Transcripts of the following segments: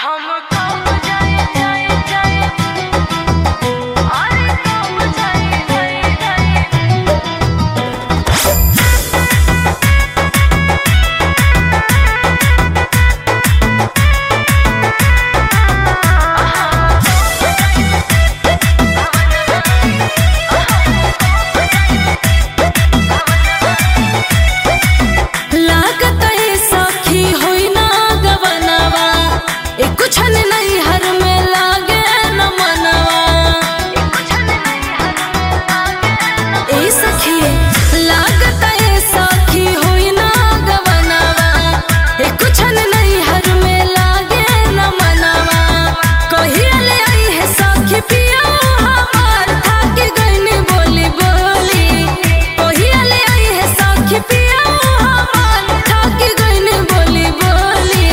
हम कब जाए जाए जाए अरे कब जाए जाए जाए लागत है सखी होई ना गवनवा ए कुछ नहीं हर में लागे न मनवा ए सखी लागत है सखी होई ना गवनवा ए कुछ नहीं हर में लागे न मनवा कहिया ले आई है सखी पिया हमार थाकी गईन बोली बोली कहिया ले आई है सखी पिया हमार थाकी गईन बोली बोली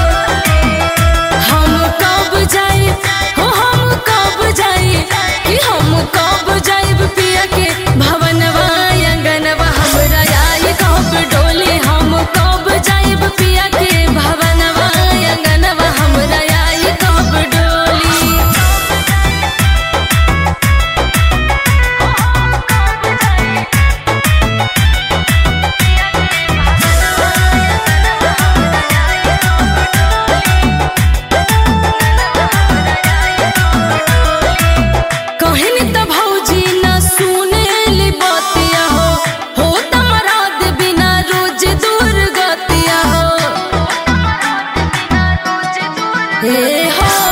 हम कब जाई हो हम कब जाई कि हम कब जाइब पिया के भवनवा अंगनवा हमरा आई कब डोली हम कब जाइब पिया के भवनवा अंगनवा हमरा आई कब डोली कहनी त भौजी न सुनेली बतिया हो तमराद बिना रोज दूर गतिया हो हे हो